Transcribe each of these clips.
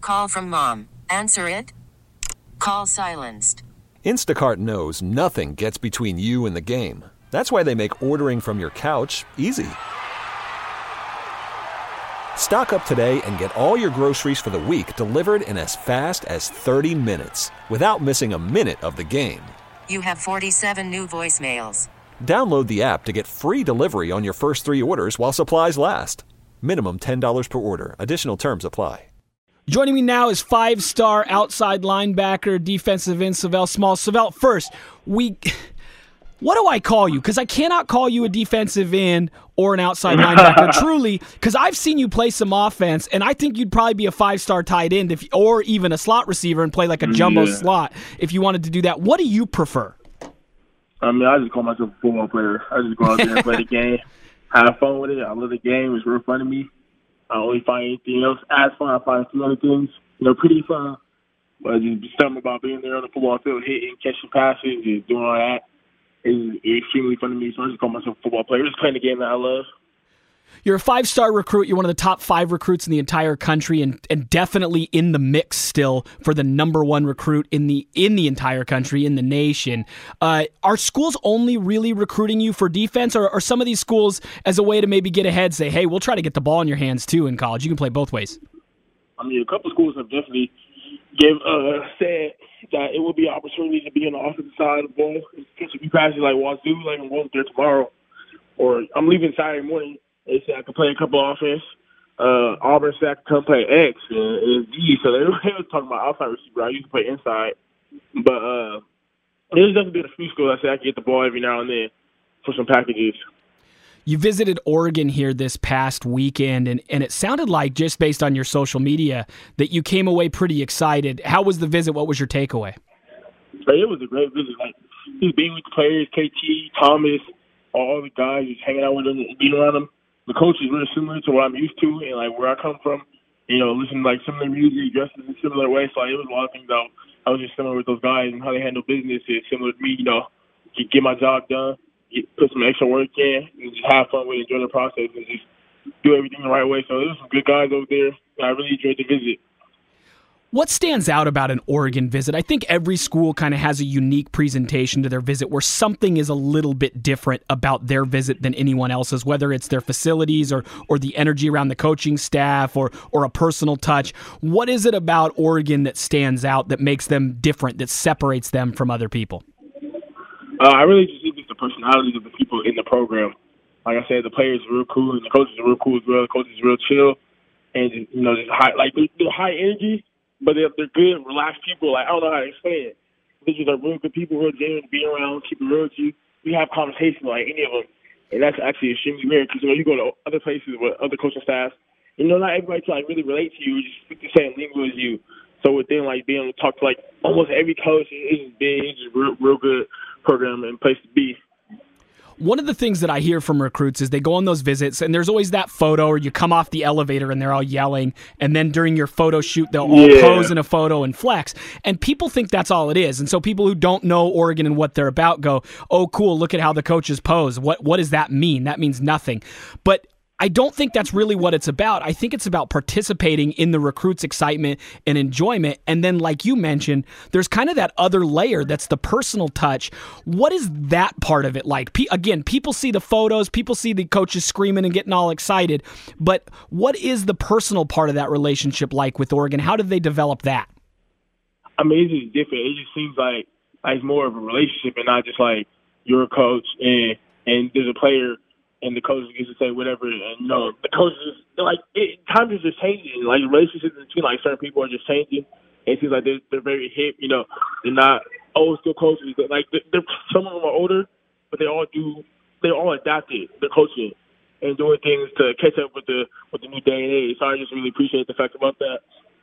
Call from mom. Answer it. Call silenced. Instacart knows nothing gets between you and the game. That's why they make ordering from your couch easy. Stock up today and get all your groceries for the week delivered in as fast as 30 minutes without missing a minute of the game. You have 47 new voicemails. Download the app to get free delivery on your first 3 orders while supplies last. Minimum $10 per order. Additional terms apply. Joining me now is 5-star outside linebacker, defensive end, Sav'ell Smalls. Sav'ell, first, what do I call you? Because I cannot call you a defensive end or an outside linebacker, truly, because I've seen you play some offense, and I think you'd probably be a 5-star tight end or even a slot receiver and play like a jumbo slot if you wanted to do that. What do you prefer? I mean, I just call myself a football player. I just go out there and play the game, have fun with it. I love the game. It's real fun to me. I don't really find anything else as fun. I find some other things, pretty fun. But just something about being there on the football field, hitting, catching passes, just doing all that is extremely fun to me. So I just call myself a football player. Just playing the game that I love. You're a 5-star recruit. You're one of the top 5 recruits in the entire country, and definitely in the mix still for the number 1 recruit in the entire country, in the nation. Are schools only really recruiting you for defense, or are some of these schools as a way to maybe get ahead, say, hey, we'll try to get the ball in your hands too in college? You can play both ways. I mean, a couple of schools have definitely said that it would be an opportunity to be on the offensive side of the ball. If you pass it like Wazoo, like I'm going there tomorrow, or I'm leaving Saturday morning. They said I could play a couple of offense. Auburn said I could come play X and D. So they were talking about outside receiver. I used to play inside. But there's definitely been a few schools that said I could get the ball every now and then for some packages. You visited Oregon here this past weekend, and it sounded like, just based on your social media, that you came away pretty excited. How was the visit? What was your takeaway? It was a great visit. Like, just being with the players, KT, Thomas, all the guys, just hanging out with them and being around them. The coach is really similar to what I'm used to and, like, where I come from. Listening to, like, similar music, dressed in a similar way. So, it was a lot of things that I was just similar with those guys, and how they handle business is similar to me, get my job done, put some extra work in, and just have fun with it, enjoy the process, and just do everything the right way. So, there was some good guys over there, and I really enjoyed the visit. What stands out about an Oregon visit? I think every school kind of has a unique presentation to their visit where something is a little bit different about their visit than anyone else's, whether it's their facilities or the energy around the coaching staff or a personal touch. What is it about Oregon that stands out, that makes them different, that separates them from other people? I really just think it's the personalities of the people in the program. Like I said, the players are real cool, and the coaches are real cool as well. The coaches are real chill, and just high, like they're high energy. But they're good, relaxed people. Like, I don't know how to explain it. They're just real good people, real genuine to be around, keep it real with you. We have conversations like any of them. And that's actually extremely rare because, you go to other places with other coaching staffs, not everybody can, like, really relate to you or just speak the same lingo as you. So with them, like, being able to talk to, like, almost every coach, it's just big. It's just real good program and place to be. One of the things that I hear from recruits is they go on those visits, and there's always that photo, or you come off the elevator and they're all yelling, and then during your photo shoot, they'll all pose in a photo and flex. And people think that's all it is. And so people who don't know Oregon and what they're about go, oh, cool, look at how the coaches pose. What does that mean? That means nothing. But I don't think that's really what it's about. I think it's about participating in the recruits' excitement and enjoyment. And then, like you mentioned, there's kind of that other layer that's the personal touch. What is that part of it like? Again, people see the photos, people see the coaches screaming and getting all excited. But what is the personal part of that relationship like with Oregon? How did they develop that? I mean, it's just different. It just seems like it's more of a relationship and not just like you're a coach and there's a player and the coach gets to say whatever. And, the coaches, times are just changing. Like, the relationships between, like, certain people are just changing. And it seems like they're very hip. They're not old school coaches. Some of them are older, but they all adapted their coaching and doing things to catch up with the new day and age. So I just really appreciate the fact about that.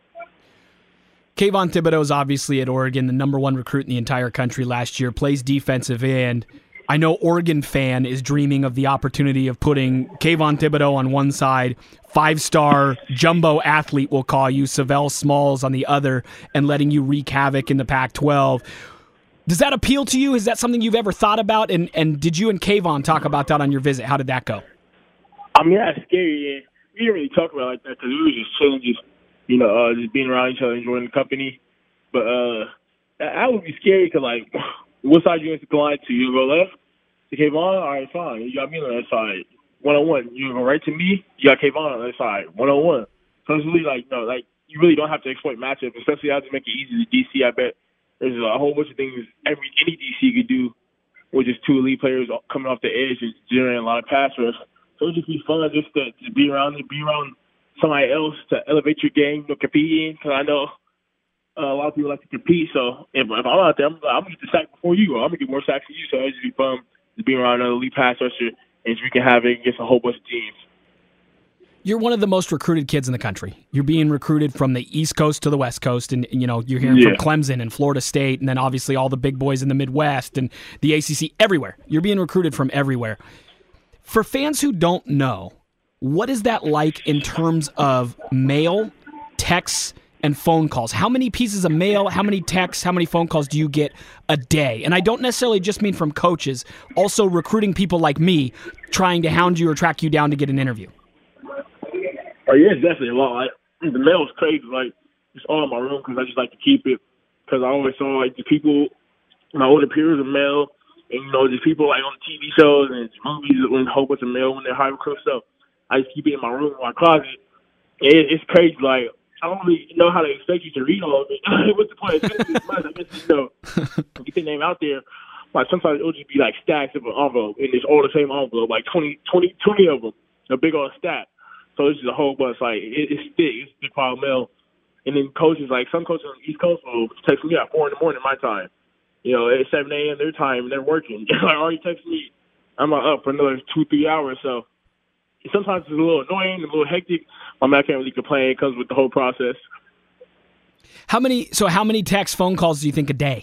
Kayvon Thibodeau is obviously at Oregon, the number 1 recruit in the entire country last year, plays defensive end. I know Oregon fan is dreaming of the opportunity of putting Kayvon Thibodeau on one side, 5-star jumbo athlete, we'll call you, Sav'ell Smalls on the other, and letting you wreak havoc in the Pac-12. Does that appeal to you? Is that something you've ever thought about? And did you and Kayvon talk about that on your visit? How did that go? I mean, that's scary. Yeah. We didn't really talk about it like that because we were just chilling, just just being around each other, enjoying the company. But that would be scary because, like, what side you inclined to? You go left to Kayvon? All right, fine. You got me on the other side. One-on-one. You go right to me? You got Kayvon on the other side. One-on-one. So it's really like, you really don't have to exploit matchups, especially how to make it easy to DC. I bet there's a whole bunch of things any DC could do with just two elite players coming off the edge and generating a lot of pass rush. So it would just be fun just to be around somebody else to elevate your game, competing. Because I know a lot of people like to compete. So if I'm out there, I'm going to get the sack before you, or I'm going to get more sacks than you. So it would just be fun to be around another elite pass rusher, and we can have it against a whole bunch of teams. You're one of the most recruited kids in the country. You're being recruited from the East Coast to the West Coast, and you're hearing from Clemson and Florida State, and then obviously all the big boys in the Midwest and the ACC, everywhere. You're being recruited from everywhere. For fans who don't know, what is that like in terms of mail, texts, and phone calls? How many pieces of mail, how many texts, how many phone calls do you get a day? And I don't necessarily just mean from coaches, also recruiting people like me trying to hound you or track you down to get an interview. Oh, yeah, it's definitely a lot. Like, the mail is crazy. Like, it's all in my room because I just like to keep it. Because I always saw, like, the people, my older peers of mail, and, just people, like, on the TV shows and movies with a whole bunch of mail when they're high recruit stuff. I just keep it in my room, in my closet. And it's crazy. Like, I don't really know how to expect you to read all of it. What's the point? I guess, get the name out there. Like, sometimes it'll just be, like, stacks of an envelope, and it's all the same envelope, like 20 of them, a big old stack. So it's just a whole bunch. Like, it's thick. It's a big pile of mail. And then coaches, like some coaches on the East Coast will text me at 4 in the morning my time. At 7 a.m. their time, and they're working. Like, already text me. I'm up for another 2-3 hours. So sometimes it's a little annoying, a little hectic. I can't really complain. It comes with the whole process. How many text, phone calls do you think a day?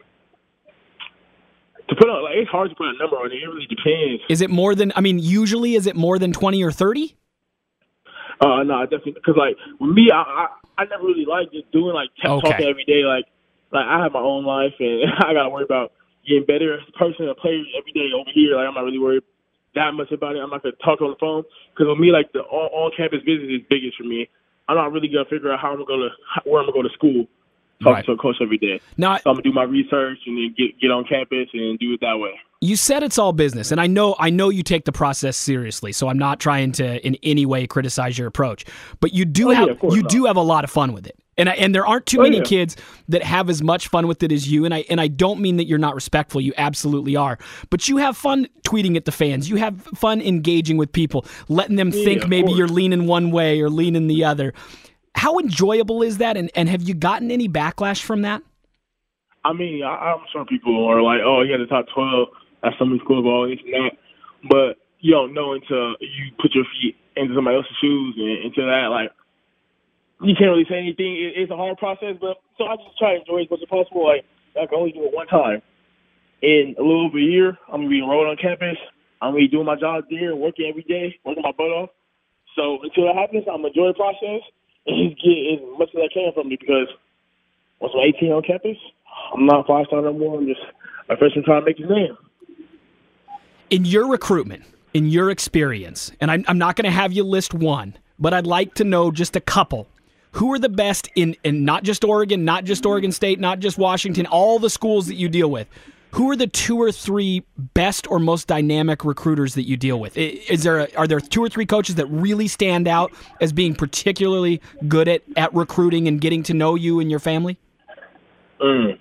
To put on, like, it's hard to put a number on it. It really depends. Is it more than? Usually, is it more than 20 or 30? No, definitely. Because, like, with me, I never really liked just doing, like, talking every day. Like, I have my own life, and I got to worry about getting better as a person and player every day over here. Like, I'm not really worried that much about it. I'm not going to talk on the phone. Because with me, like, the on-campus business is biggest for me. I'm not really going to figure out where I'm going to go to school, talking to a coach every day. Now, so I'm going to do my research and then get on campus and do it that way. You said it's all business, and I know you take the process seriously, so I'm not trying to in any way criticize your approach. But you do have a lot of fun with it. And there aren't too many kids that have as much fun with it as you, and I don't mean that you're not respectful. You absolutely are. But you have fun tweeting at the fans. You have fun engaging with people, letting them think maybe you're leaning one way or leaning the other. How enjoyable is that, and have you gotten any backlash from that? I'm sure people are like, oh, you got the top 12 at some school ball, this and that. But you don't know until you put your feet into somebody else's shoes and into that, like, you can't really say anything. It's a hard process, but so I just try to enjoy it as much as possible. Like, I can only do it one time. In a little over a year, I'm going to be enrolled on campus. I'm going to be doing my job there and working every day, working my butt off. So until that happens, I'm going to enjoy the process and just get as much as I can from it because once I'm 18 on campus, I'm not 5-star no more. I'm just a freshman trying to make his name. In your recruitment, in your experience, and I'm not going to have you list one, but I'd like to know just a couple. Who are the best in not just Oregon, not just Oregon State, not just Washington, all the schools that you deal with? Who are the 2 or 3 best or most dynamic recruiters that you deal with? Are there 2 or 3 coaches that really stand out as being particularly good at recruiting and getting to know you and your family? Well,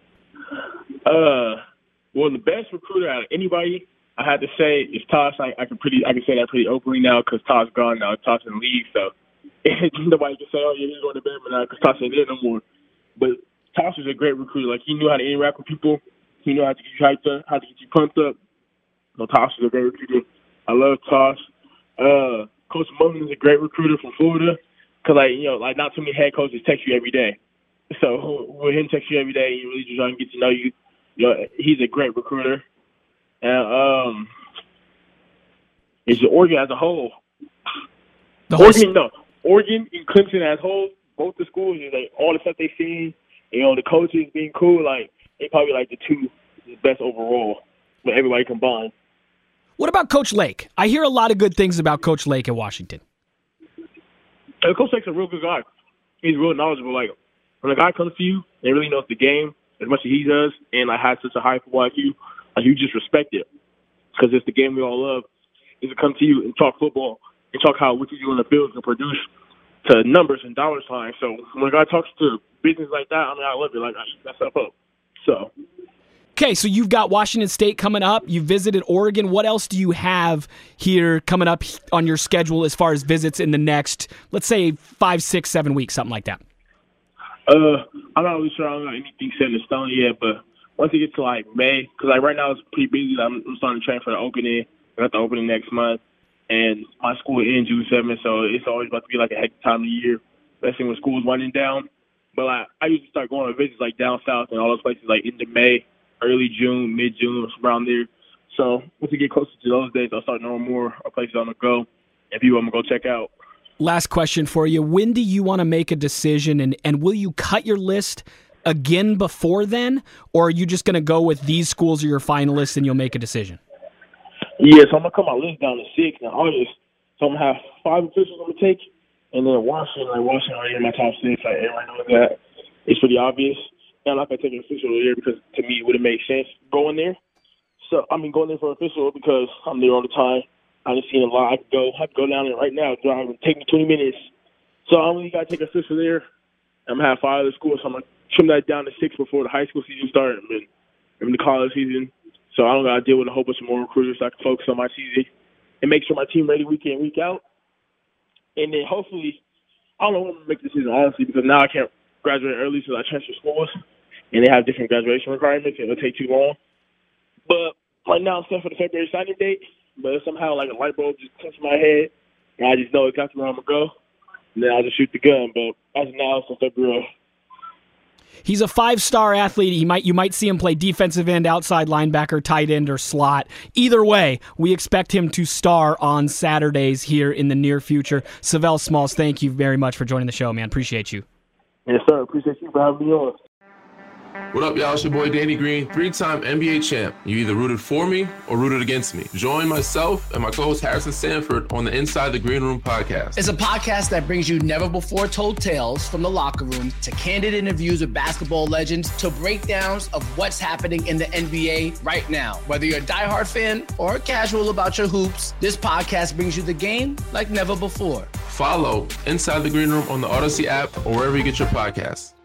the best recruiter out of anybody, I had to say, is Tosh. I can say that pretty openly now because Tosh gone now. Tosh in the league, so nobody can say, oh, yeah, he's going to Bama now because Tosh ain't there no more. But Tosh was a great recruiter. Like, he knew how to interact with people. He knew how to get you hyped up, how to get you pumped up. So Tosh was a great recruiter. I love Tosh. Coach Mullen is a great recruiter from Florida because, not too many head coaches text you every day. So with him text you every day, he really just trying to get to know you. He's a great recruiter. And it's Oregon as a whole. Oregon and Clemson as a whole, both the schools, like all the stuff they've seen, the coaches being cool, like they probably like the 2 best overall, with everybody combined. What about Coach Lake? I hear a lot of good things about Coach Lake at Washington. Coach Lake's a real good guy. he's real knowledgeable. Like, when a guy comes to you and really knows the game as much as he does and, like, has such a high football IQ, like, you just respect it because it's the game we all love, is to come to you and talk football and talk how what you do on the field can produce to numbers and dollar signs. So when a guy talks to business like that, I mean, I love it. Like, I eat that stuff up. So. Okay, so you've got Washington State coming up. You visited Oregon. What else do you have here coming up on your schedule as far as visits in the next, let's say, 5, 6, 7 weeks, something like that? I'm not really sure. I don't got anything set in stone yet, but once it gets to, like, May, because, like, right now it's pretty busy. I'm starting to train for the opening. I got the opening next month, and my school ends June 7th, so it's always about to be, like, a hectic time of the year, especially when school's winding down. But, like, I usually start going on visits, like, down south and all those places, like, into May, early June, mid-June, around there. So once we get closer to those days, I'll start knowing more places I'm going to go and people I'm going to go check out. Last question for you. When do you want to make a decision, and will you cut your list again before then, or are you just going to go with these schools are your finalists and you'll make a decision? Yeah, so I'm going to cut my list down to 6 in August. So I'm going to have 5 officials I'm going to take, and then Washington already in my top 6. Like, everybody knows that. It's pretty obvious. And I'm not going to take an official there because, to me, it wouldn't make sense going there. So, going there for an official because I'm there all the time. I just seen a lot. I could go down there right now. Drive and take me 20 minutes. So I'm really got to take an official there. I'm going to have 5 other schools. So I'm going to trim that down to 6 before the high school season starts and the college season. So I don't got to deal with a whole bunch of more recruiters. So I can focus on my season and make sure my team ready week in, week out. And then hopefully, I don't know when I'm going to make the decision, honestly, because now I can't graduate early so I transfer schools. And they have different graduation requirements, and it'll take too long. But right now I'm set for the February signing date. But somehow, like, a light bulb just comes to my head, and I just know exactly where I'm going to go. And then I'll just shoot the gun. But as of now, it's in February. He's a 5-star athlete. You might see him play defensive end, outside linebacker, tight end, or slot. Either way, we expect him to star on Saturdays here in the near future. Savell Smalls, thank you very much for joining the show, man. Appreciate you. Yes, sir. Appreciate you for having me on. What up, y'all? It's your boy Danny Green, 3-time NBA champ. You either rooted for me or rooted against me. Join myself and my co-host Harrison Sanford on the Inside the Green Room podcast. It's a podcast that brings you never-before-told tales from the locker room to candid interviews with basketball legends to breakdowns of what's happening in the NBA right now. Whether you're a diehard fan or casual about your hoops, this podcast brings you the game like never before. Follow Inside the Green Room on the Odyssey app or wherever you get your podcasts.